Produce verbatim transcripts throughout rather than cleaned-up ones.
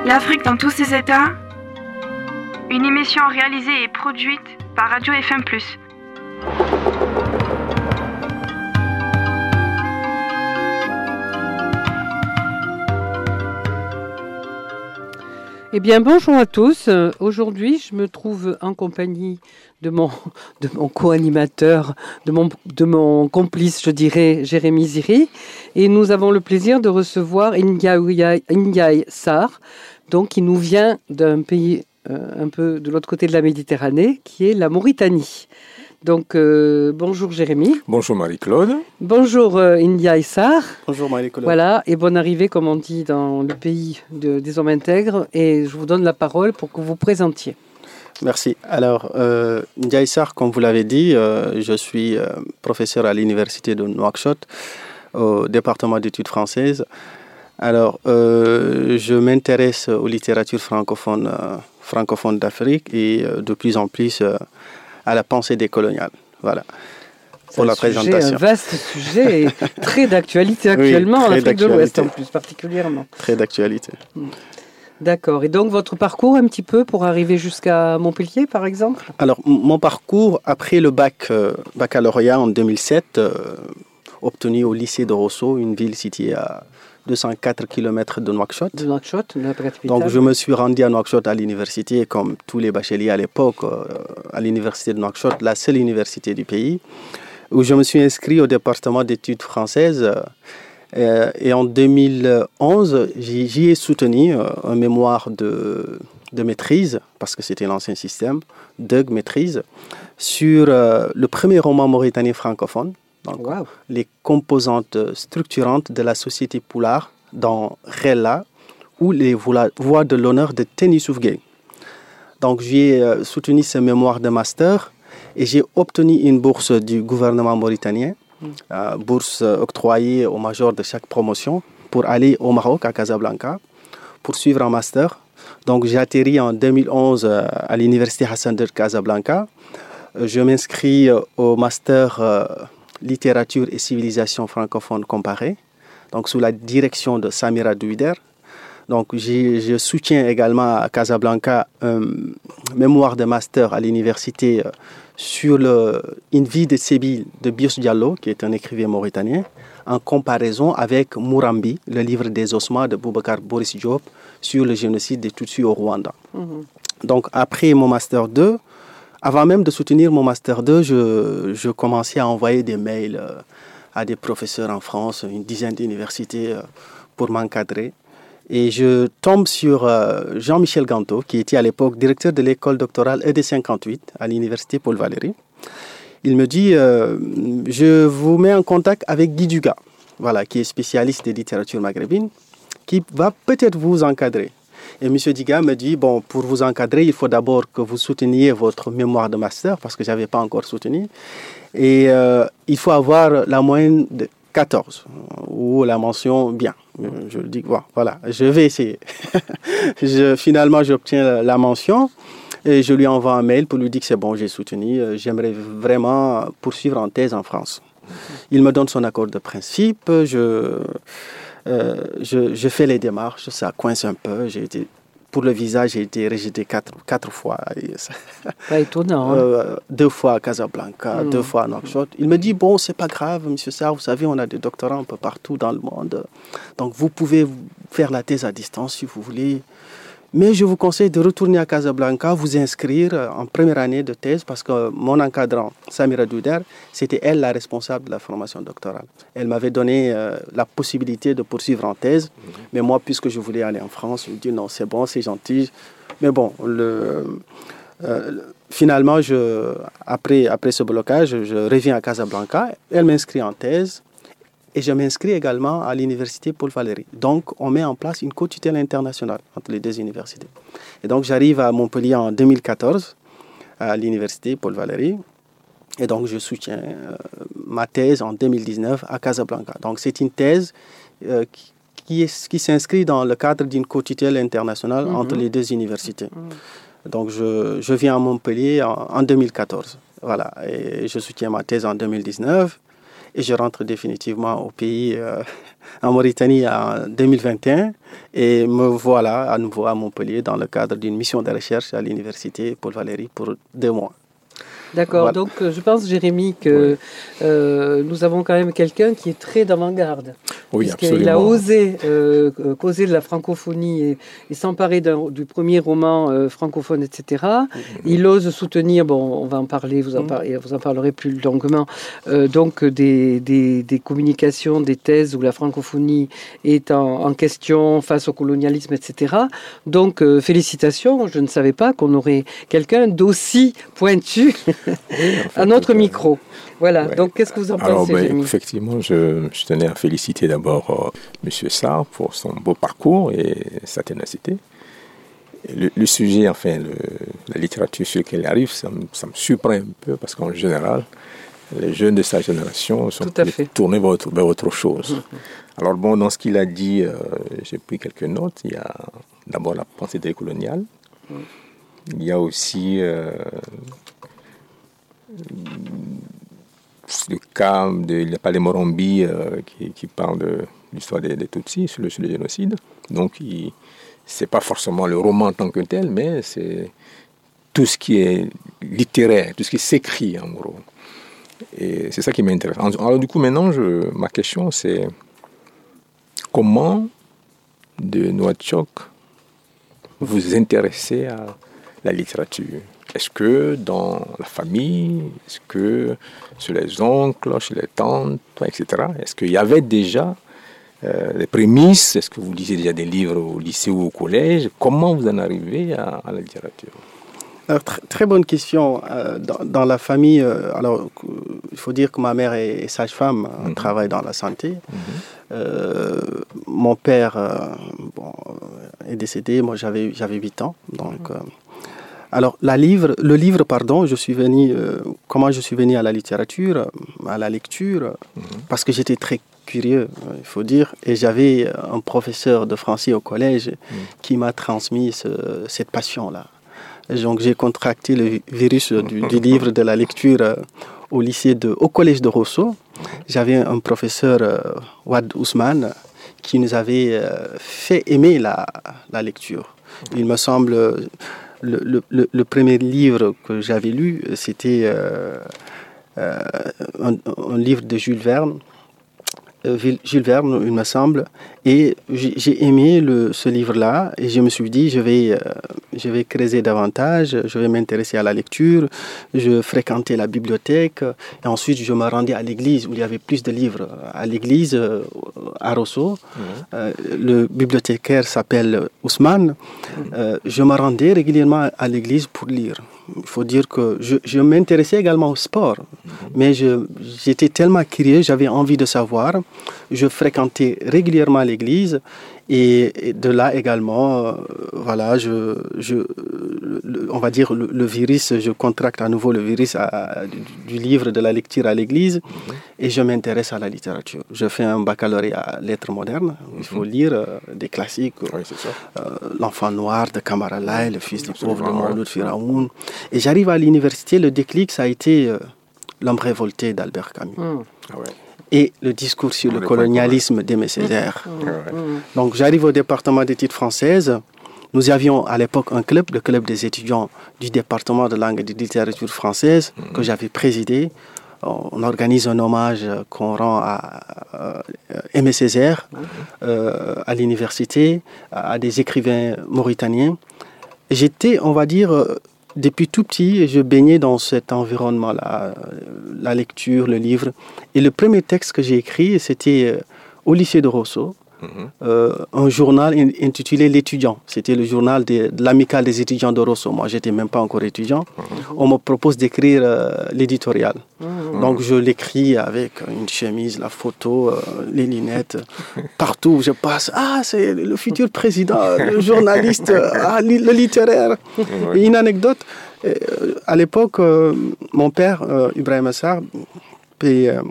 L'Afrique dans tous ses états. Une émission réalisée et produite par Radio F M plus. Eh bien, bonjour à tous. Euh, aujourd'hui, je me trouve en compagnie de mon, de mon co-animateur, de mon, de mon complice, je dirais, Jérémy Ziri. Et nous avons le plaisir de recevoir Ndiaye Sarr, donc, qui nous vient d'un pays euh, un peu de l'autre côté de la Méditerranée, qui est la Mauritanie. Donc, euh, bonjour Jérémy. Bonjour Marie-Claude. Bonjour euh, Ndiaye Sarr. Bonjour Marie-Claude. Voilà, et bonne arrivée, comme on dit, dans le pays de, des hommes intègres. Et je vous donne la parole pour que vous vous présentiez. Merci. Alors, euh, Ndiaye Sarr, comme vous l'avez dit, euh, je suis euh, professeur à l'université de Nouakchott, au département d'études françaises. Alors, euh, je m'intéresse aux littératures francophones, euh, francophones d'Afrique et euh, de plus en plus euh, à la pensée décoloniale. Voilà. C'est pour un la sujet, présentation. Un vaste sujet et très d'actualité actuellement, oui, en Afrique de l'Ouest d'actualité. en plus particulièrement. Très d'actualité. D'accord. Et donc votre parcours un petit peu pour arriver jusqu'à Montpellier, par exemple? Alors, m- mon parcours, après le bac, euh, baccalauréat en deux mille sept, euh, obtenu au lycée de Rosso, une ville située à deux cent quatre kilomètres de Nouakchott. De Nouakchott, de la capitale. Donc, je me suis rendu à Nouakchott à l'université, comme tous les bacheliers à l'époque, euh, à l'université de Nouakchott, la seule université du pays, où je me suis inscrit au département d'études françaises. Euh, et en deux mille onze, j'y, j'y ai soutenu euh, un mémoire de, de maîtrise, parce que c'était l'ancien système, D E G maîtrise, sur euh, le premier roman mauritanien francophone. Donc, Wow. les composantes structurantes de la société Poulard dans Rella ou les voix de l'honneur de Ténissouf Gueye. Donc, j'ai euh, soutenu ce mémoire de master et j'ai obtenu une bourse du gouvernement mauritanien, mm. euh, bourse octroyée au major de chaque promotion pour aller au Maroc, à Casablanca, pour suivre un master. Donc, j'ai atterri en deux mille onze euh, à l'université Hassan de Casablanca. Euh, je m'inscris euh, au master euh, littérature et civilisation francophone comparée, donc sous la direction de Samira Douider. Donc, j'ai, je soutiens également à Casablanca un mémoire de master à l'université sur le Une vie de Sébil de Bios Diallo, qui est un écrivain mauritanien, en comparaison avec Mourambi, le livre des ossements de Boubacar Boris Diop sur le génocide des Tutsis au Rwanda. Mm-hmm. Donc, après mon master deux, avant même de soutenir mon master deux, je, je commençais à envoyer des mails euh, à des professeurs en France, une dizaine d'universités euh, pour m'encadrer. Et je tombe sur euh, Jean-Michel Ganteau, qui était à l'époque directeur de l'école doctorale E D cinquante-huit à l'université Paul Valéry. Il me dit, euh, je vous mets en contact avec Guy Dugas, voilà, qui est spécialiste de littérature maghrébine, qui va peut-être vous encadrer. Et M. Diga me dit, bon, pour vous encadrer, il faut d'abord que vous souteniez votre mémoire de master, parce que je n'avais pas encore soutenu. Et euh, il faut avoir la moyenne de quatorze, ou la mention bien. Je dis, voilà, je vais essayer. je, finalement, j'obtiens la mention et je lui envoie un mail pour lui dire que c'est bon, j'ai soutenu. J'aimerais vraiment poursuivre en thèse en France. Il me donne son accord de principe. Je... Euh, je, je fais les démarches, ça coince un peu. J'ai été, pour le visa, j'ai été rejeté quatre, quatre fois. Pas étonnant. Hein? Euh, deux fois à Casablanca, mmh. deux fois à Nouakchott. Il me dit, bon, c'est pas grave, monsieur Sarr, vous savez, on a des doctorants un peu partout dans le monde. Donc, vous pouvez faire la thèse à distance si vous voulez. Mais je vous conseille de retourner à Casablanca, vous inscrire en première année de thèse, parce que mon encadrant, Samira Douider, c'était elle la responsable de la formation doctorale. Elle m'avait donné euh, la possibilité de poursuivre en thèse, mmh. mais moi, puisque je voulais aller en France, je me dis non, c'est bon, c'est gentil. Mais bon, le, euh, finalement, je, après, après ce blocage, je reviens à Casablanca, elle m'inscrit en thèse. Et je m'inscris également à l'université Paul Valéry. Donc, on met en place une co-tutelle internationale entre les deux universités. Et donc, j'arrive à Montpellier en deux mille quatorze, à l'université Paul Valéry. Et donc, je soutiens euh, ma thèse en deux mille dix-neuf à Casablanca. Donc, c'est une thèse euh, qui, qui, est, qui s'inscrit dans le cadre d'une co-tutelle internationale mm-hmm. entre les deux universités. Mm-hmm. Donc, je, je viens à Montpellier en, en deux mille quatorze. Voilà. Et je soutiens ma thèse en deux mille dix-neuf. et je rentre définitivement au pays, euh, en Mauritanie, en deux mille vingt et un. Et me voilà à nouveau à Montpellier dans le cadre d'une mission de recherche à l'université Paul Valéry pour deux mois. D'accord, Voilà. donc euh, je pense, Jérémy, que Oui. euh, nous avons quand même quelqu'un qui est très d'avant-garde. Oui, Puisqu'il a absolument. osé euh, euh, causer de la francophonie et, et s'emparer d'un- du premier roman euh, francophone, et cetera. Il ose soutenir, bon, on va en parler, vous en, Mhm. parlez, vous en parlerez plus longuement, euh, donc des, des, des communications, des thèses où la francophonie est en, en question face au colonialisme, et cetera. Donc, euh, félicitations, je ne savais pas qu'on aurait quelqu'un d'aussi pointu En fait, à notre euh, micro. Voilà, ouais. donc qu'est-ce que vous en Alors, pensez, ben, Jérémy? effectivement, je, je tenais à féliciter d'abord euh, M. Sarr pour son beau parcours et sa ténacité. Et Le, le sujet, enfin, le- la littérature sur laquelle il arrive, ça me, ça me surprend un peu parce qu'en général, les jeunes de sa génération sont Tout à plus fait. tournés vers autre, vers autre chose. Alors bon, dans ce qu'il a dit, euh, j'ai pris quelques notes. Il y a d'abord la pensée décoloniale. Il y a aussi euh, le cas de il n'y a pas les Morombi euh, qui, qui parle de l'histoire des, des Tutsis sur le, sur le génocide. Donc, il, c'est pas forcément le roman en tant que tel, mais c'est tout ce qui est littéraire, tout ce qui s'écrit en gros. Et c'est ça qui m'intéresse. Alors du coup, maintenant, je, ma question, c'est comment, de Nouakchott, vous intéressez à la littérature? Est-ce que dans la famille, est-ce que chez les oncles, chez les tantes, et cetera, est-ce qu'il y avait déjà euh, les prémices? Est-ce que vous lisez déjà des livres au lycée ou au collège? Comment vous en arrivez à, à la littérature? Alors, tr- très bonne question. Euh, dans, dans la famille, euh, alors, euh, il faut dire que ma mère est, est sage-femme, elle Mhm. travaille dans la santé. Mhm. Euh, mon père euh, bon, euh, est décédé, moi j'avais, j'avais huit ans. Donc, euh, alors, la livre, le livre, pardon, je suis venu, euh, comment je suis venu à la littérature, euh, à la lecture, Mhm. parce que j'étais très curieux, euh, il faut dire, et j'avais un professeur de français au collège Mhm. qui m'a transmis ce- cette passion-là. Et donc, j'ai contracté le virus du, du livre de la lecture euh, au lycée de, au collège de Rosso. J'avais un professeur, euh, Wad Ousmane, qui nous avait euh, fait aimer la, la lecture. Il me semble, le, le, le, le premier livre que j'avais lu, c'était euh, euh, un, un livre de Jules Verne. Euh, Jules Verne, il me semble, et j'ai j'ai aimé le, ce livre-là, et je me suis dit, je vais, euh, je vais creuser davantage, je vais m'intéresser à la lecture, je fréquentais la bibliothèque, et ensuite je me rendais à l'église, où il y avait plus de livres, à l'église, euh, à Rosso. Mhm. Euh, le bibliothécaire s'appelle Ousmane. Euh, je me rendais régulièrement à l'église pour lire. Il faut dire que je, je m'intéressais également au sport, mais je, j'étais tellement curieux, j'avais envie de savoir. Je fréquentais régulièrement l'église et, et de là également, euh, voilà, je, je, le, on va dire le, le virus, je contracte à nouveau le virus à, à, du, du livre de la lecture à l'église et je m'intéresse à la littérature. Je fais un baccalauréat à lettres modernes, il faut lire euh, des classiques, Oui, c'est ça. euh, L'enfant noir de Kamar Allah, Le fils du pauvre de Absolument, Mouloud ouais. Firaoun. Et j'arrive à l'université, le déclic, ça a été euh, L'homme révolté d'Albert Camus Hum, Ah ouais. et le discours sur On le les colonialisme d'Aimé Césaire. hum, Ah ouais. hum. Donc j'arrive au département d'études françaises. Nous avions à l'époque un club, le club des étudiants du département de langue et de littérature française, que j'avais présidé. On organise un hommage qu'on rend à euh, Aimé Césaire euh, à l'université, à des écrivains mauritaniens. J'étais, on va dire, euh, depuis tout petit, je baignais dans cet environnement-là, euh, la lecture, le livre. Et le premier texte que j'ai écrit, c'était euh, au lycée de Rosso, Mhm. euh, un journal in- intitulé L'étudiant. C'était le journal de, de l'amicale des étudiants de Rosso. Moi, j'étais même pas encore étudiant. On me propose d'écrire euh, l'éditorial. Donc, je l'écris avec une chemise, la photo, euh, les lunettes. Partout où je passe, ah, c'est le futur président, le journaliste, euh, ah, li- le littéraire. Ouais. Et une anecdote, euh, à l'époque, euh, mon père, euh, Ibrahim Assar, paix euh,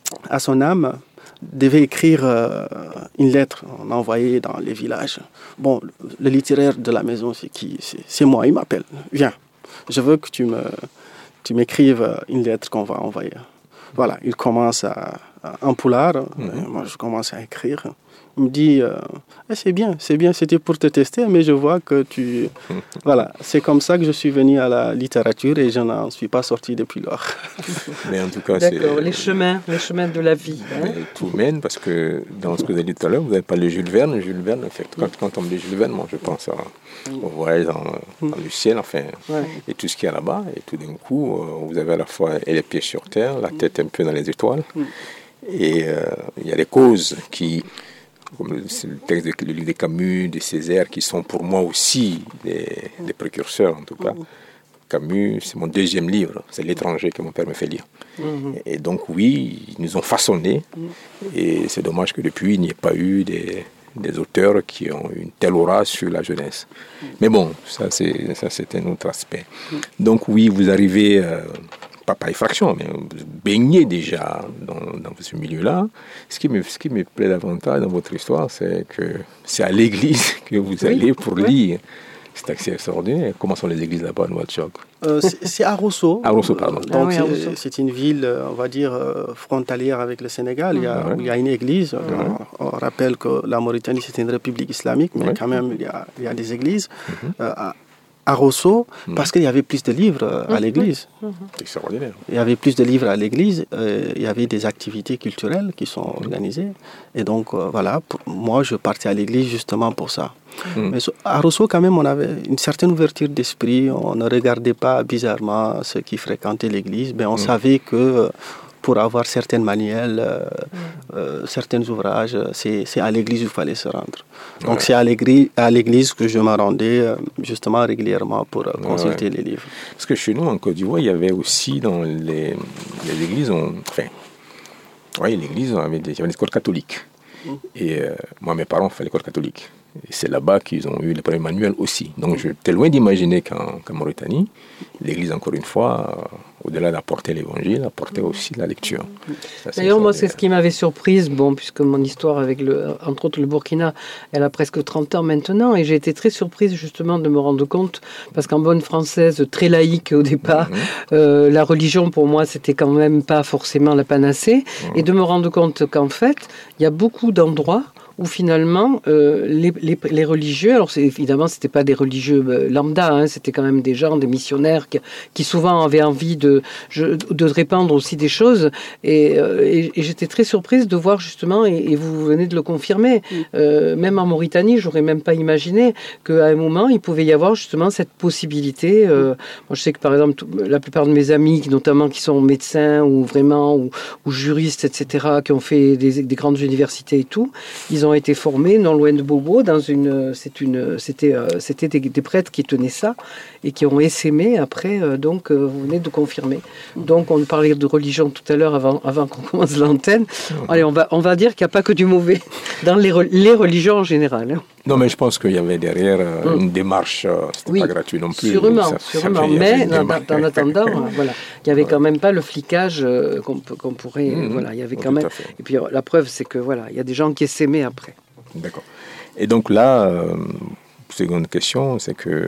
à son âme, devait écrire euh, une lettre, on envoyait dans les villages. Bon, le littéraire de la maison, c'est qui? C'est, c'est moi, il m'appelle. Viens, je veux que tu, me, tu m'écrives une lettre qu'on va envoyer. Voilà, il commence à, un poulard. Mm-hmm. Moi, je commence à écrire. Il me dit, euh, eh, c'est bien, c'est bien, c'était pour te tester, mais je vois que tu... Voilà, c'est comme ça que je suis venu à la littérature et je n'en suis pas sorti depuis lors. Mais en tout cas, D'accord, c'est... les chemins, les chemins de la vie. Hein? Tout mène, parce que dans ce que vous avez dit tout à l'heure, vous avez parlé de Jules Verne. Jules Verne, en fait, quand, quand on me dit Jules Verne, moi, je pense à, au voyage dans, dans le ciel, enfin, ouais. et tout ce qu'il y a là-bas. Et tout d'un coup, euh, vous avez à la fois les pieds sur terre, la tête un peu dans les étoiles. Et euh, il y a des causes qui... comme le, le texte de, le livre de Camus, de Césaire, qui sont pour moi aussi des, des précurseurs, en tout cas. Camus, c'est mon deuxième livre, c'est L'étranger que mon père me fait lire. Mm-hmm. Et donc oui, ils nous ont façonnés, mm-hmm. et c'est dommage que depuis, il n'y ait pas eu des, des auteurs qui ont une telle aura sur la jeunesse. Mm-hmm. Mais bon, ça c'est, ça c'est un autre aspect. Mm-hmm. Donc oui, vous arrivez... Euh, pas par effraction, mais vous baignez déjà dans, dans ce milieu-là. Ce qui, me, ce qui me plaît davantage dans votre histoire, c'est que c'est à l'église que vous oui, allez pour oui. lire. C'est assez extraordinaire. Comment sont les églises là-bas à Nouakchott? euh, c'est, c'est à Rosso. À Rosso, pardon. Donc, ah oui, c'est, Rosso. C'est une ville, on va dire, frontalière avec le Sénégal. Il y a, ouais. il y a une église. Ouais. On, on rappelle que la Mauritanie, c'est une république islamique, mais ouais. quand même, il y a, il y a des églises. Mm-hmm. euh, à, à Rosso, mmh. parce qu'il y avait plus de livres à l'église. Mmh. C'est extraordinaire. Il y avait plus de livres à l'église, euh, il y avait des activités culturelles qui sont mmh. organisées. Et donc, euh, voilà, pour, moi, je partais à l'église justement pour ça. Mmh. Mais à Rosso, quand même, on avait une certaine ouverture d'esprit. On ne regardait pas bizarrement ceux qui fréquentaient l'église, mais on mmh. savait que... Euh, pour avoir certains manuels, euh, mmh. euh, certains ouvrages, c'est, c'est à l'église où il fallait se rendre. Donc ouais. c'est à l'église, à l'église que je me rendais euh, justement régulièrement pour euh, consulter ouais. les livres. Parce que chez nous, en Côte d'Ivoire, il y avait aussi dans les, les églises, on, enfin, oui, l'église, on avait des, il y avait des écoles catholiques. Mmh. Et euh, moi, mes parents faisaient l'école catholique. Et c'est là-bas qu'ils ont eu les premiers manuels aussi. Donc, j'étais loin d'imaginer qu'en, qu'en Mauritanie, l'Église, encore une fois, euh, au-delà d'apporter l'Évangile, apportait aussi la lecture. Ça, D'ailleurs, moi, c'est ce qui m'avait surprise, bon, puisque mon histoire avec, le, entre autres, le Burkina, elle a presque trente ans maintenant, et j'ai été très surprise, justement, de me rendre compte, parce qu'en bonne française, très laïque au départ, mm-hmm. euh, la religion, pour moi, c'était quand même pas forcément la panacée, mm-hmm. et de me rendre compte qu'en fait, il y a beaucoup d'endroits où finalement euh, les, les, les religieux, alors c'est, évidemment c'était pas des religieux euh, lambda, hein, c'était quand même des gens, des missionnaires qui, qui souvent avaient envie de, je, de répandre aussi des choses, et, euh, et, et j'étais très surprise de voir justement, et, et vous venez de le confirmer, mm. euh, même en Mauritanie, j'aurais même pas imaginé qu'à un moment il pouvait y avoir justement cette possibilité. Euh, moi je sais que par exemple tout, la plupart de mes amis, notamment qui sont médecins ou vraiment ou, ou juristes, et cetera, qui ont fait des, des grandes universités et tout, ils ont ont été formés non loin de Bobo dans une, c'est une, c'était, euh, c'était des, des prêtres qui tenaient ça et qui ont essaimé après. Euh, donc, euh, vous venez de confirmer. Donc, on parlait de religion tout à l'heure avant, avant qu'on commence l'antenne. Allez, on va, on va dire qu'il n'y a pas que du mauvais dans les, les religions en général. Hein. Non, mais je pense qu'il y avait derrière euh, mmh. une démarche. Euh, c'était oui, pas gratuit non plus. Sûrement, ça, sûrement. Ça mais dans, dans attendant, euh, voilà, il n'y avait quand même pas le flicage euh, qu'on, qu'on pourrait. Mmh, voilà, il y avait quand même. Et puis la preuve, c'est que voilà, il y a des gens qui essaimaient après. D'accord. Et donc là, euh, seconde question, c'est que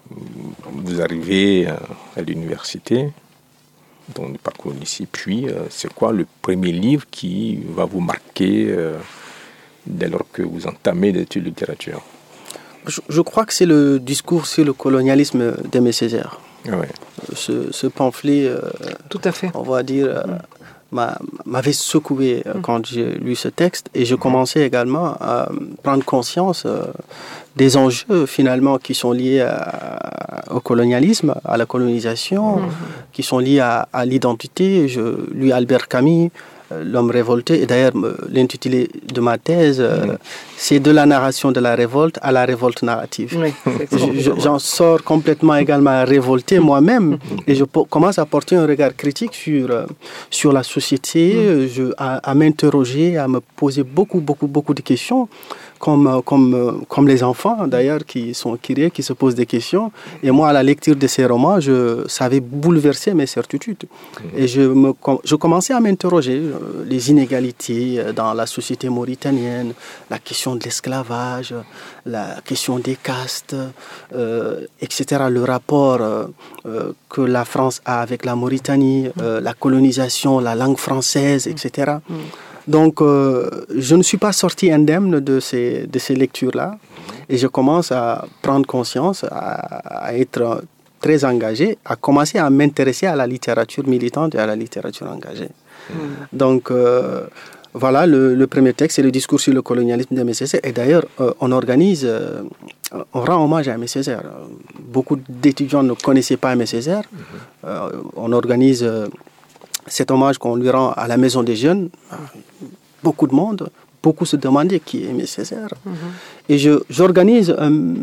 vous arrivez à l'université, dans le parcours ici, puis euh, c'est quoi le premier livre qui va vous marquer euh, dès lors que vous entamez des études de littérature? je, je crois que c'est le discours sur le colonialisme d'Aimé Césaire. Ah ouais. Ce, ce pamphlet, euh, tout à fait, on va dire, euh, m'a, m'avait secoué euh, quand j'ai lu ce texte, et je commençais également à prendre conscience euh, des enjeux finalement qui sont liés à, au colonialisme, à la colonisation, mmh. qui sont liés à, à l'identité. Je lis Albert Camus, L'homme révolté, et d'ailleurs l'intitulé de ma thèse, mmh. c'est de la narration de la révolte à la révolte narrative. Oui, je, j'en sors complètement également révolté moi-même, et je commence à porter un regard critique sur, sur la société, mmh. je, à, à m'interroger, à me poser beaucoup, beaucoup, beaucoup de questions comme, comme, comme les enfants d'ailleurs qui sont curieux, qui se posent des questions. Et moi, à la lecture de ces romans, je, ça avait bouleversé mes certitudes. Et je, me, je commençais à m'interroger euh, les inégalités dans la société mauritanienne, la question de l'esclavage, la question des castes, euh, et cetera. Le rapport euh, euh, que la France a avec la Mauritanie, euh, la colonisation, la langue française, et cetera. Mm. Donc, euh, je ne suis pas sorti indemne de ces, de ces lectures-là. Et je commence à prendre conscience, à, à être très engagé, à commencer à m'intéresser à la littérature militante et à la littérature engagée. Mmh. Donc, euh, voilà, le, le premier texte, c'est le discours sur le colonialisme d'Aimé Césaire. Et d'ailleurs, euh, on organise, euh, on rend hommage à Aimé Césaire. Beaucoup d'étudiants ne connaissaient pas Aimé Césaire. Mmh. Euh, on organise... Euh, cet hommage qu'on lui rend à la Maison des Jeunes, beaucoup de monde, beaucoup se demandaient qui est Aimé Césaire. Mm-hmm. Et je, j'organise un,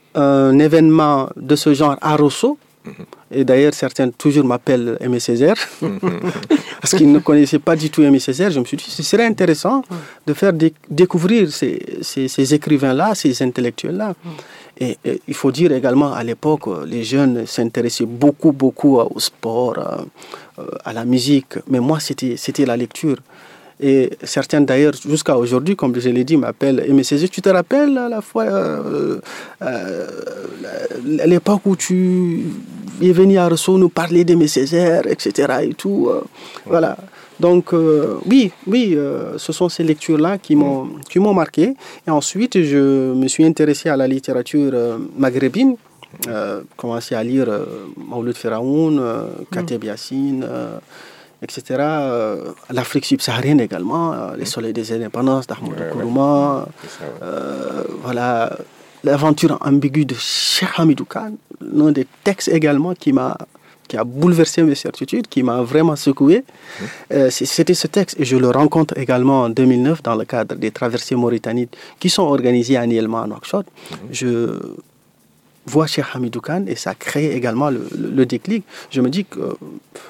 un événement de ce genre à Rosso. Mm-hmm. Et d'ailleurs, certains toujours m'appellent Aimé Césaire, mm-hmm. parce qu'ils ne connaissaient pas du tout Aimé Césaire. Je me suis dit, ce serait intéressant mm-hmm. de faire dé- découvrir ces, ces, ces écrivains-là, ces intellectuels-là. Mm-hmm. Et, et il faut dire également, à l'époque, les jeunes s'intéressaient beaucoup, beaucoup au sport, à, à la musique. Mais moi, c'était, c'était la lecture. Et certains, d'ailleurs, jusqu'à aujourd'hui, comme je l'ai dit, m'appellent Aimé Césaire. Tu te rappelles à la fois, euh, euh, l'époque où tu es venu à Rosso nous parler d'Aimé Césaire, et cetera. Et tout, euh, voilà. Donc, euh, oui, oui euh, ce sont ces lectures-là qui m'ont, qui m'ont marqué. Et ensuite, je me suis intéressé à la littérature euh, maghrébine. Euh, commencé à lire euh, Mawlud Firaoun, euh, Kateb Yassine, euh, et cetera. Euh, L'Afrique subsaharienne également, euh, Les Soleils des Indépendances d'Ahmadou ouais, Kourouma. Ouais. Euh, voilà, l'aventure ambiguë de Cheikh Hamidou Kane, l'un des textes également qui m'a... qui a bouleversé mes certitudes, qui m'a vraiment secoué. Mmh. Euh, c'était ce texte. Et je le rencontre également en deux mille neuf dans le cadre des traversées mauritaniennes qui sont organisées annuellement à Nouakchott. Mmh. Je vois Cheikh Hamidou Kane et ça crée également le, le, le déclic. Je me dis que euh,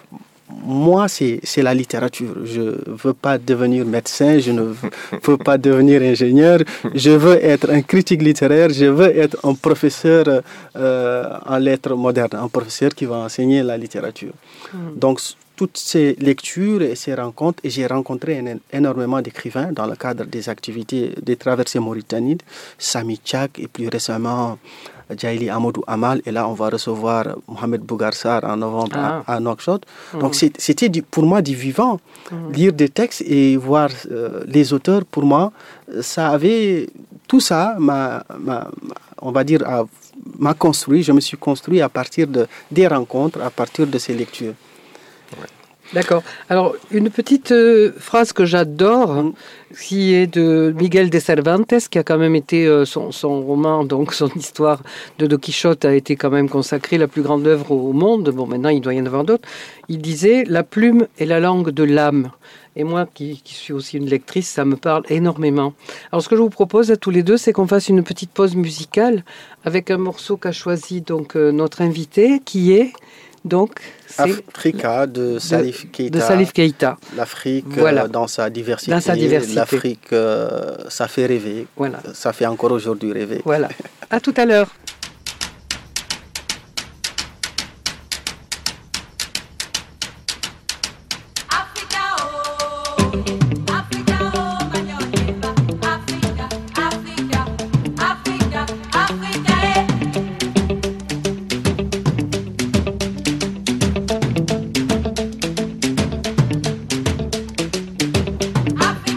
moi, c'est, c'est la littérature. Je ne veux pas devenir médecin, je ne veux pas devenir ingénieur. Je veux être un critique littéraire, je veux être un professeur euh, en lettres modernes, un professeur qui va enseigner la littérature. Mm. Donc, toutes ces lectures et ces rencontres, et j'ai rencontré un, énormément d'écrivains dans le cadre des activités des traversées mauritaniennes, Sami Tchak et plus récemment Djaïli Amadou Amal, et là on va recevoir Mohamed Bougarsar en novembre ah. à, à Nouakchott. Mmh. Donc c'est, c'était du, pour moi du vivant. Mmh. Lire des textes et voir euh, les auteurs, pour moi, ça avait... Tout ça m'a, m'a, on va dire, a, m'a construit. Je me suis construit à partir de, des rencontres, à partir de ces lectures. Ouais. D'accord. Alors, une petite euh, phrase que j'adore, mmh. qui est de Miguel de Cervantes, qui a quand même été, euh, son, son roman, donc son histoire de Don Quichotte a été quand même consacrée, la plus grande œuvre au monde. Bon, maintenant, il doit y en avoir d'autres. Il disait « La plume est la langue de l'âme ». Et moi, qui, qui suis aussi une lectrice, ça me parle énormément. Alors, ce que je vous propose à tous les deux, c'est qu'on fasse une petite pause musicale avec un morceau qu'a choisi donc, euh, notre invité, qui est... Donc, c'est Africa de Salif Keita. De Salif Keita. L'Afrique voilà. euh, dans sa diversité. Dans sa diversité. L'Afrique, euh, ça fait rêver. Voilà. Ça fait encore aujourd'hui rêver. Voilà. À tout à l'heure.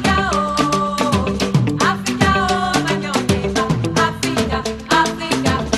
Africa,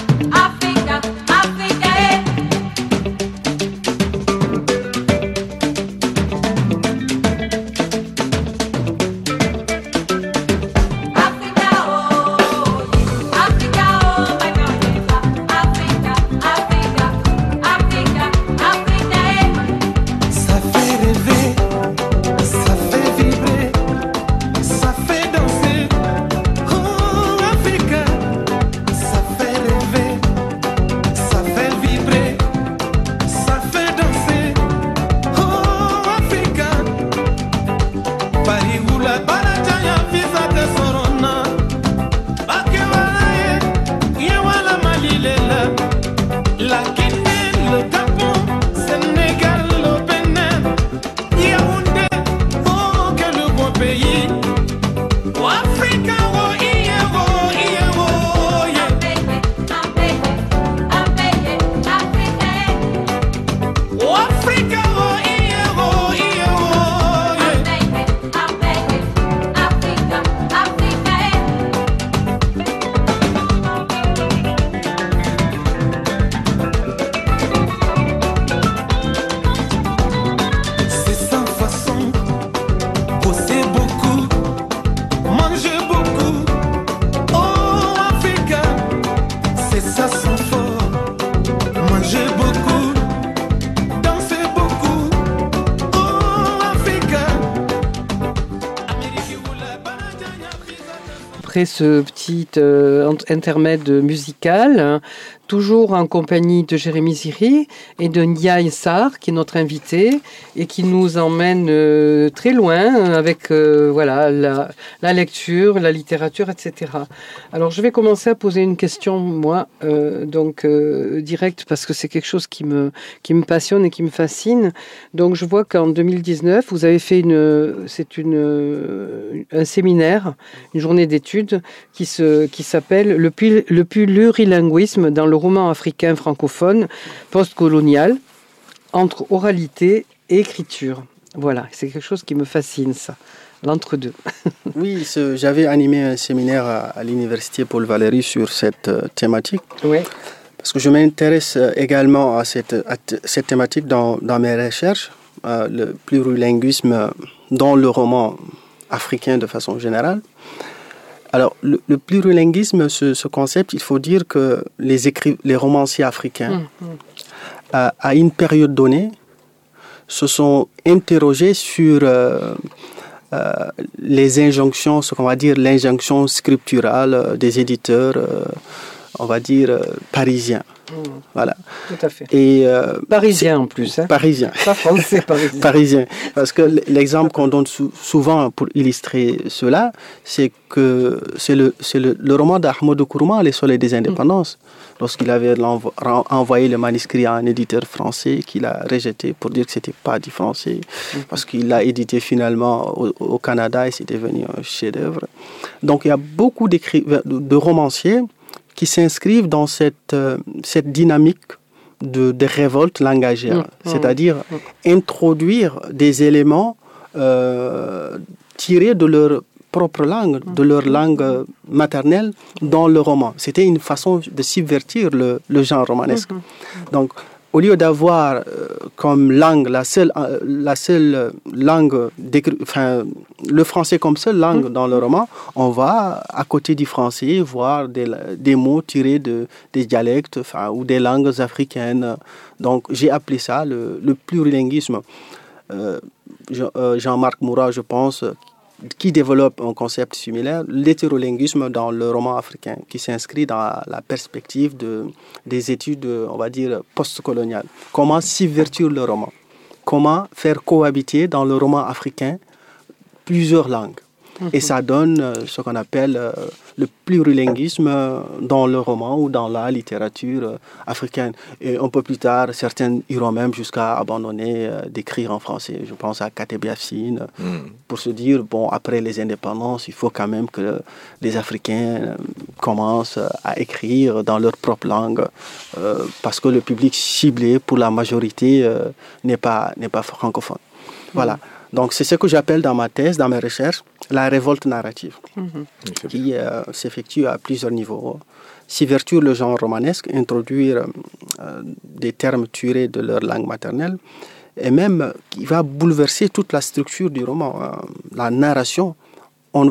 après ce petit euh, intermède musical, hein, toujours en compagnie de Jérémy Ziri et de Ndiaye Sarr, qui est notre invité et qui nous emmène euh, très loin avec euh, voilà, la, la lecture, la littérature, et cetera. Alors, je vais commencer à poser une question, moi, euh, donc euh, directe, parce que c'est quelque chose qui me, qui me passionne et qui me fascine. Donc, je vois qu'en deux mille dix-neuf, vous avez fait une, c'est une, un séminaire, une journée d'études qui, se, qui s'appelle le, le plurilinguisme dans le roman africain francophone post-colonial entre oralité et écriture. Voilà, c'est quelque chose qui me fascine, ça, l'entre-deux. Oui, ce, j'avais animé un séminaire à, à l'université Paul Valéry sur cette euh, thématique. Oui. Parce que je m'intéresse également à cette, à t- cette thématique dans, dans mes recherches, euh, le plurilinguisme dans le roman africain de façon générale. Alors, le, le plurilinguisme, ce, ce concept, il faut dire que les, écri- les romanciers africains, mmh, mmh. À, à une période donnée, se sont interrogés sur euh, euh, les injonctions, ce qu'on va dire l'injonction scripturale des éditeurs, euh, on va dire, euh, parisiens. Mmh. Voilà. Tout à fait. Et, euh, parisien en plus. Hein. Parisien. Pas français, parisien. Parisien. Parce que l'exemple qu'on donne sou- souvent pour illustrer cela, c'est que c'est le, c'est le, le roman d'Ahmadou Kourouma, Les Soleils des Indépendances, mmh. lorsqu'il avait l'envo- envoyé le manuscrit à un éditeur français qu'il a rejeté pour dire que ce n'était pas du français, mmh. parce qu'il l'a édité finalement au, au Canada et c'était devenu un chef-d'œuvre. Donc il y a beaucoup de, de romanciers qui s'inscrivent dans cette, euh, cette dynamique de, de révolte langagière, mmh, c'est-à-dire mmh. introduire des éléments euh, tirés de leur propre langue, mmh. de leur langue maternelle dans le roman. C'était une façon de subvertir le, le genre romanesque. Mmh. Donc, au lieu d'avoir euh, comme langue la seule, euh, la seule langue, enfin, le français comme seule langue mmh. dans le roman, on va, à côté du français, voir des, des mots tirés de, des dialectes enfin, ou des langues africaines. Donc, j'ai appelé ça le, le plurilinguisme. Euh, Jean-Marc Moura, je pense, qui développe un concept similaire, l'hétérolinguisme dans le roman africain, qui s'inscrit dans la perspective de, des études, on va dire, post-coloniales. Comment subvertir le roman? Comment faire cohabiter dans le roman africain plusieurs langues? Mmh. Et ça donne ce qu'on appelle le plurilinguisme dans le roman ou dans la littérature africaine. Et un peu plus tard, certains iront même jusqu'à abandonner d'écrire en français. Je pense à Kateb Yassine, mmh. pour se dire, bon, après les indépendances, il faut quand même que les Africains commencent à écrire dans leur propre langue, euh, parce que le public ciblé, pour la majorité, euh, n'est pas, n'est pas francophone. Mmh. Voilà. Donc, c'est ce que j'appelle dans ma thèse, dans mes recherches, la révolte narrative, mmh. qui euh, s'effectue à plusieurs niveaux. Subvertir le genre romanesque, introduire euh, des termes tirés de leur langue maternelle, et même qui va bouleverser toute la structure du roman, euh, la narration. On,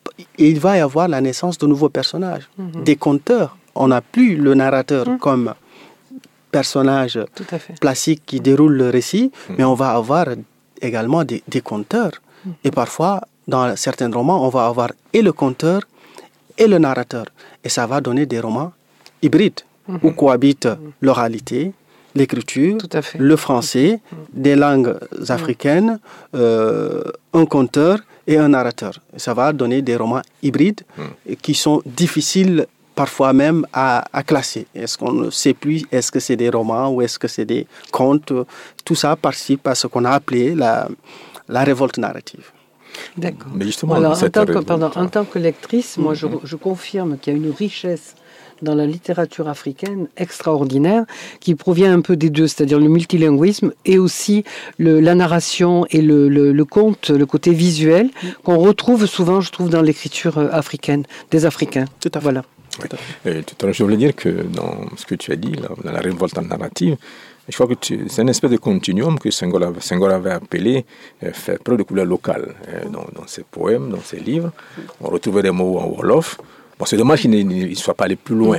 il va y avoir la naissance de nouveaux personnages, mmh. des conteurs. On n'a plus le narrateur mmh. comme personnage classique qui déroule le récit, mmh. mais on va avoir également des, des conteurs. Mmh. Et parfois, dans certains romans, on va avoir et le conteur et le narrateur. Et ça va donner des romans hybrides, mmh. où cohabitent mmh. l'oralité, l'écriture, le français, mmh. des langues africaines, euh, un conteur et un narrateur. Et ça va donner des romans hybrides mmh. qui sont difficiles parfois même à, à classer. Est-ce qu'on ne sait plus, est-ce que c'est des romans ou est-ce que c'est des contes? Tout ça participe à ce qu'on a appelé la, la révolte narrative. D'accord. Mais justement, Alors, en, tant révolte... que, pardon, en tant que lectrice, mm-hmm. moi je, je confirme qu'il y a une richesse dans la littérature africaine extraordinaire qui provient un peu des deux, c'est-à-dire le multilinguisme et aussi le, la narration et le, le, le conte, le côté visuel mm. qu'on retrouve souvent, je trouve, dans l'écriture africaine, des Africains. Tout à fait. Voilà. Oui. Et tout à l'heure, je voulais dire que dans ce que tu as dit, là, dans la révolte narrative, je crois que tu, c'est une espèce de continuum que Senghor avait, Senghor avait appelé euh, faire preuve de couleur locale. Euh, dans, dans ses poèmes, dans ses livres, on retrouvait des mots en Wolof. Bon, c'est dommage qu'il ne soit pas allé plus loin.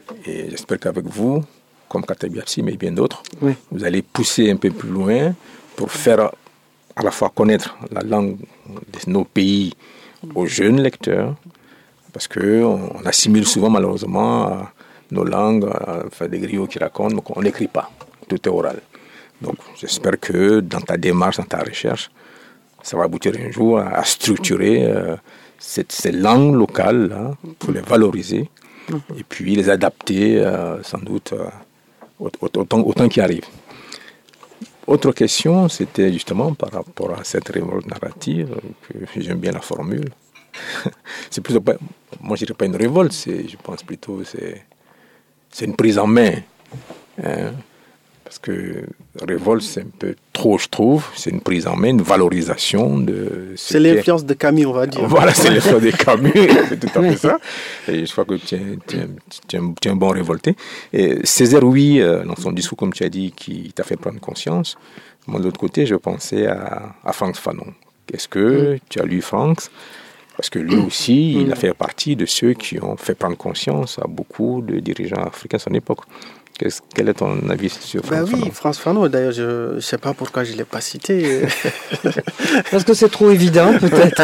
Et j'espère qu'avec vous, comme Kateb Yassine, mais bien d'autres, oui. vous allez pousser un peu plus loin pour faire à la fois connaître la langue de nos pays aux jeunes lecteurs, Parce qu'on on assimile souvent malheureusement euh, nos langues, euh, enfin, des griots qui racontent, mais on n'écrit pas, tout est oral. Donc j'espère que dans ta démarche, dans ta recherche, ça va aboutir un jour à, à structurer euh, cette, ces langues locales là, pour les valoriser et puis les adapter euh, sans doute euh, autant, autant qu'il arrive. Autre question, c'était justement par rapport à cette révolte narrative, que j'aime bien la formule. C'est plutôt pas, moi je dirais pas une révolte, c'est, je pense plutôt c'est, c'est une prise en main. Hein? Parce que révolte, c'est un peu trop, je trouve. C'est une prise en main, une valorisation de... C'est l'influence de Camus, on va dire. Voilà, c'est l'influence de Camus, c'est tout à fait ça. Et je crois que tu es, tu es, tu es, un, tu es un bon révolté. Et Césaire, oui, euh, dans son discours, comme tu as dit, qui t'a fait prendre conscience. Moi, de l'autre côté, je pensais à, à Frantz Fanon. Est-ce que mm. tu as lu Frantz ? Parce que lui aussi, mm. il a fait partie de ceux qui ont fait prendre conscience à beaucoup de dirigeants africains à son époque. Quel est ton avis sur Frantz ben Fanon ? Oui, Frantz Fanon, d'ailleurs, je ne sais pas pourquoi je ne l'ai pas cité. Parce que c'est trop évident, peut-être.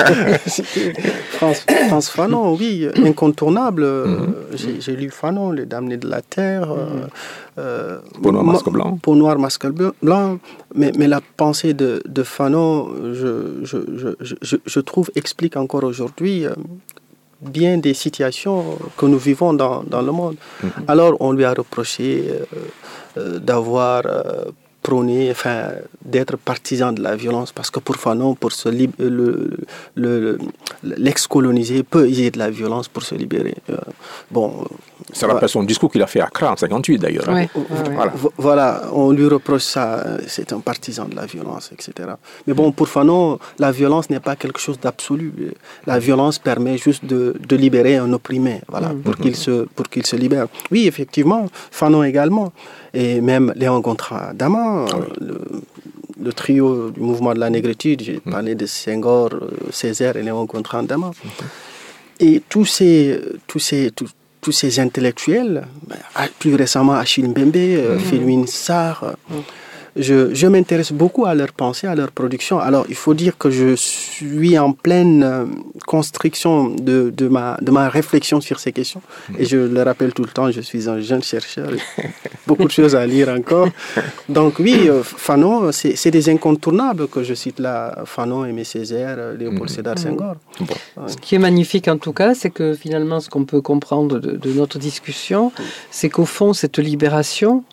Frantz, Frantz Fanon, oui, incontournable. Mm-hmm. J'ai, j'ai lu Fanon, Les Damnés de la Terre. Mm-hmm. Euh, Peau noire, masque blanc. Peau noire, masque blanc. Mais, mais la pensée de, de Fanon, je, je, je, je, je trouve, explique encore aujourd'hui... Euh, bien des situations que nous vivons dans, dans le monde. Mm-hmm. Alors, on lui a reproché euh, euh, d'avoir euh, prôné, enfin, d'être partisan de la violence, parce que pour Fanon, pour se lib- le, le, l'ex-colonisé peut user de la violence pour se libérer. Euh, bon, ça rappelle son discours qu'il a fait à Accra en cinquante-huit d'ailleurs. Ouais, hein. ouais, voilà. voilà, on lui reproche ça, c'est un partisan de la violence, et cetera. Mais bon, pour Fanon, la violence n'est pas quelque chose d'absolu. La violence permet juste de, de libérer un opprimé, voilà, mm-hmm. pour qu'il se, pour qu'il se libère. Oui, effectivement, Fanon également, et même Léon Gontran Daman, oui. le, le trio du mouvement de la négritude, j'ai mm-hmm. parlé de Senghor, Césaire et Léon Gontran Daman. Mm-hmm. Et tous ces, tous ces, tous, tous ces intellectuels, plus récemment Achille Mbembe, mmh. Felwine Sarr, mmh. je, je m'intéresse beaucoup à leur pensée, à leur production. Alors, il faut dire que je suis en pleine construction de, de, ma, de ma réflexion sur ces questions. Mmh. Et je le rappelle tout le temps, je suis un jeune chercheur, beaucoup de choses à lire encore. Donc oui, Fanon, c'est, c'est des incontournables que je cite là, Fanon, Aimé Césaire, Léopold mmh. Sédar Senghor. Mmh. Bon. Ouais. Ce qui est magnifique en tout cas, c'est que finalement, ce qu'on peut comprendre de, de notre discussion, mmh. c'est qu'au fond, cette libération,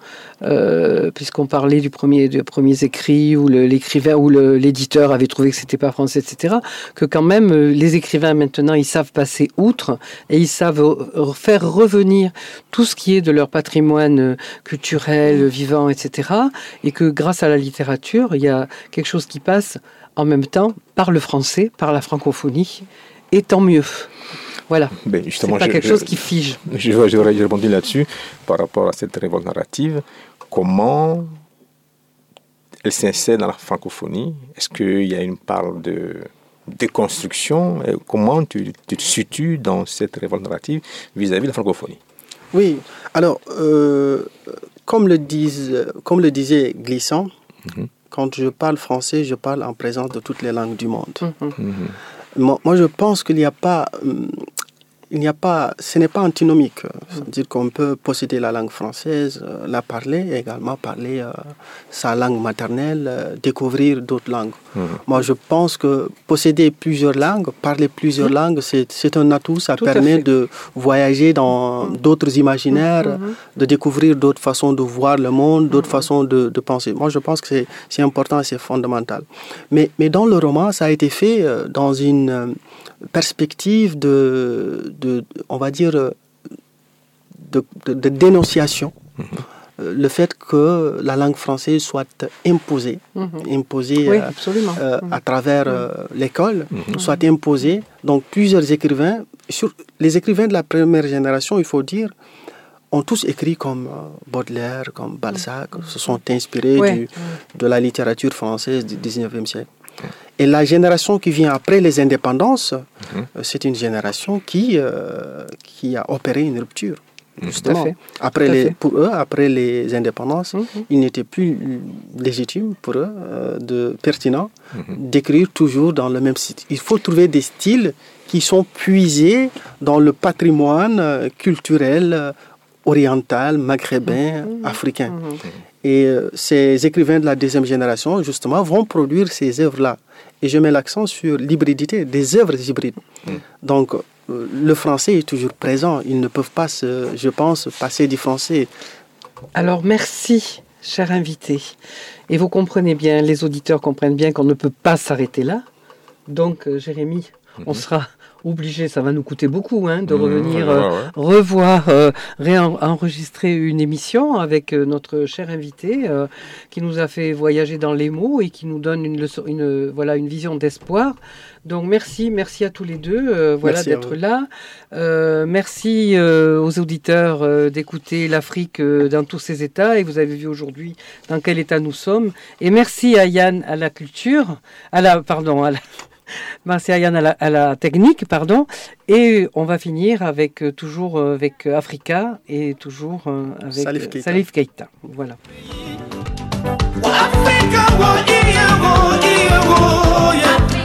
euh, puisqu'on parlait du premier, des premiers écrits, où le, l'écrivain ou le, l'éditeur avait trouvé que c'était pas français, et cetera, que quand même, les écrivains maintenant, ils savent passer outre et ils savent faire revenir tout ce qui est de leur patrimoine culturel, vivant, et cetera. Et que grâce à la littérature, il y a quelque chose qui passe en même temps par le français, par la francophonie, et tant mieux. Voilà, ben justement, c'est pas je, quelque je, chose qui fige. Je, j'aurais répondu là-dessus par rapport à cette révolte narrative. Comment elle s'insère dans la francophonie ? Est-ce qu'il y a une part de déconstruction ? Comment tu, tu te situes dans cette révolte narrative vis-à-vis de la francophonie ? Oui, alors, euh, comme, le disent, comme le disait Glissant, mm-hmm. quand je parle français, je parle en présence de toutes les langues du monde. Mm-hmm. Mm-hmm. Moi, moi, je pense qu'il n'y a pas... Il n'y a pas, ce n'est pas antinomique. C'est-à-dire qu'on peut posséder la langue française, euh, la parler, et également parler euh, sa langue maternelle, euh, découvrir d'autres langues. Mmh. Moi, je pense que posséder plusieurs langues, parler plusieurs mmh. langues, c'est, c'est un atout. Ça Tout permet de voyager dans mmh. d'autres imaginaires, mmh. de découvrir d'autres façons de voir le monde, d'autres mmh. façons de, de penser. Moi, je pense que c'est, c'est important, c'est fondamental. Mais, mais dans le roman, ça a été fait euh, dans une... Euh, perspective de, de, on va dire, de, de, de dénonciation. Mmh. Euh, le fait que la langue française soit imposée, mmh. imposée oui, euh, euh, à travers euh, l'école, mmh. soit imposée. Donc plusieurs écrivains, sur, les écrivains de la première génération, il faut dire, ont tous écrit comme euh, Baudelaire, comme Balzac, mmh. se sont inspirés oui. du, de la littérature française du dix-neuvième siècle. Et la génération qui vient après les indépendances, mmh. c'est une génération qui, euh, qui a opéré une rupture. Justement, fait. Après Tout à les, fait. pour eux, après les indépendances, Mhm. il n'était plus légitime pour eux, euh, de, pertinent, Mhm. d'écrire toujours dans le même style. Il faut trouver des styles qui sont puisés dans le patrimoine euh, culturel euh, oriental, maghrébin, Mhm. africain. Mhm. Et euh, ces écrivains de la deuxième génération, justement, vont produire ces œuvres-là. Et je mets l'accent sur l'hybridité, des œuvres hybrides. Mm. Donc, euh, le français est toujours présent. Ils ne peuvent pas, se, je pense, passer du français. Alors merci, cher invité. Et vous comprenez bien, les auditeurs comprennent bien qu'on ne peut pas s'arrêter là. Donc, euh, Jérémy, on sera obligé, ça va nous coûter beaucoup, hein, de Mhm, revenir ouais, euh, ouais. revoir, euh, réenregistrer une émission avec euh, notre cher invité euh, qui nous a fait voyager dans les mots et qui nous donne une leçon, une voilà, une vision d'espoir. Donc merci, merci à tous les deux, euh, voilà Merci à d'être vous. là. Euh, merci euh, aux auditeurs euh, d'écouter l'Afrique euh, dans tous ses états et vous avez vu aujourd'hui dans quel état nous sommes. Et merci à Yann à la culture, à la pardon à la Merci à Yann à la, à la technique, pardon. Et on va finir avec euh, toujours euh, avec euh, Africa et toujours euh, avec Salif euh, Keita. Salif Keita. Voilà. Africa, oh, yeah, oh, yeah, oh, yeah.